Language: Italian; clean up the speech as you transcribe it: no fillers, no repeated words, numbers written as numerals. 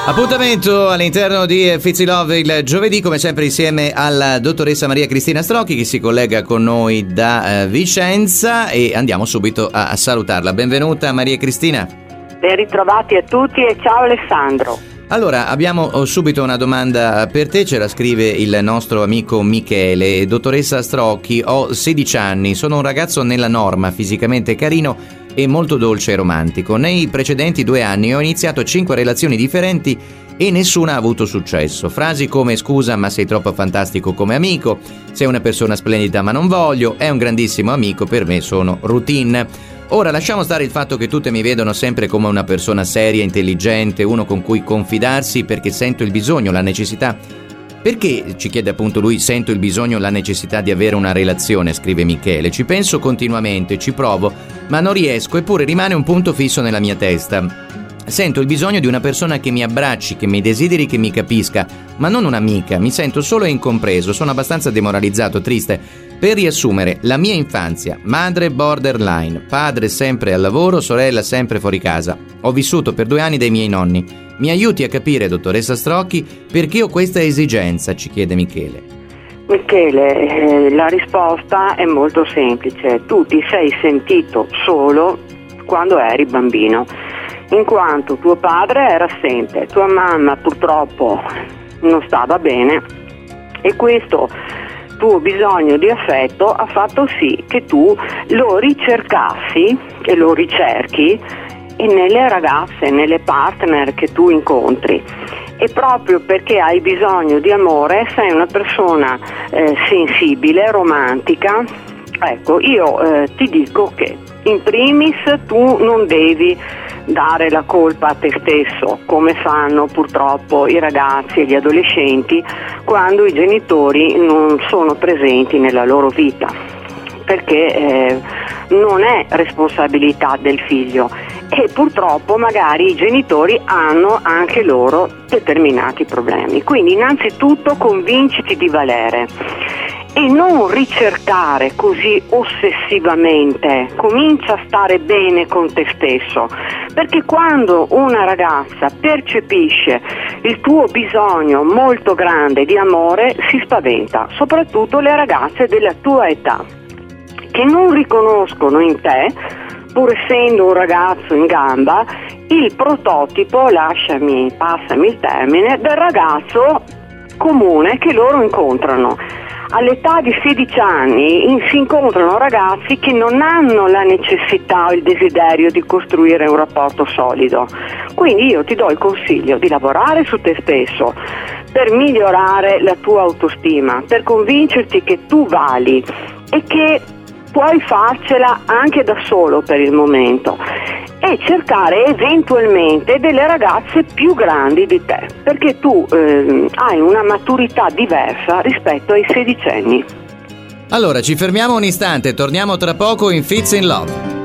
Appuntamento all'interno di Fizzy Love il giovedì, come sempre insieme alla dottoressa Maria Cristina Strocchi, che si collega con noi da Vicenza, e andiamo subito a salutarla. Benvenuta Maria Cristina. Ben ritrovati a tutti e ciao Alessandro. Allora, abbiamo subito una domanda per te, ce la scrive il nostro amico Michele. Dottoressa Strocchi, ho 16 anni, sono un ragazzo nella norma, fisicamente carino e molto dolce e romantico. Nei precedenti 2 anni ho iniziato 5 relazioni differenti e nessuna ha avuto successo. Frasi come scusa ma sei troppo fantastico come amico, sei una persona splendida ma non voglio, è un grandissimo amico, per me sono routine. Ora lasciamo stare il fatto che tutte mi vedono sempre come una persona seria, intelligente, uno con cui confidarsi perché sento il bisogno, la necessità. Perché, ci chiede appunto lui, sento il bisogno, la necessità di avere una relazione, scrive Michele. Ci penso continuamente, ci provo, ma non riesco, eppure rimane un punto fisso nella mia testa. Sento il bisogno di una persona che mi abbracci, che mi desideri, che mi capisca, ma non un'amica. Mi sento solo e incompreso, sono abbastanza demoralizzato, triste. Per riassumere, la mia infanzia: madre borderline, padre sempre al lavoro, sorella sempre fuori casa. Ho vissuto per 2 anni dai miei nonni. Mi aiuti a capire, dottoressa Strocchi, perché ho questa esigenza, ci chiede Michele. Michele, la risposta è molto semplice. Tu ti sei sentito solo quando eri bambino, in quanto tuo padre era assente, tua mamma purtroppo non stava bene, e questo tuo bisogno di affetto ha fatto sì che tu lo ricercassi e lo ricerchi e nelle ragazze, nelle partner che tu incontri. E proprio perché hai bisogno di amore, sei una persona sensibile, romantica. Ecco, io ti dico che in primis tu non devi dare la colpa a te stesso, come fanno purtroppo i ragazzi e gli adolescenti quando i genitori non sono presenti nella loro vita, perché non è responsabilità del figlio, e purtroppo magari i genitori hanno anche loro determinati problemi. Quindi innanzitutto convinciti di valere e non ricercare così ossessivamente, comincia a stare bene con te stesso, perché quando una ragazza percepisce il tuo bisogno molto grande di amore si spaventa, soprattutto le ragazze della tua età, che non riconoscono in te, pur essendo un ragazzo in gamba, il prototipo, passami il termine, del ragazzo comune che loro incontrano. All'età di 16 anni si incontrano ragazzi che non hanno la necessità o il desiderio di costruire un rapporto solido. Quindi io ti do il consiglio di lavorare su te stesso per migliorare la tua autostima, per convincerti che tu vali e che puoi farcela anche da solo per il momento, e cercare eventualmente delle ragazze più grandi di te, perché tu hai una maturità diversa rispetto ai sedicenni. Allora ci fermiamo un istante, torniamo tra poco in Fizzy Love.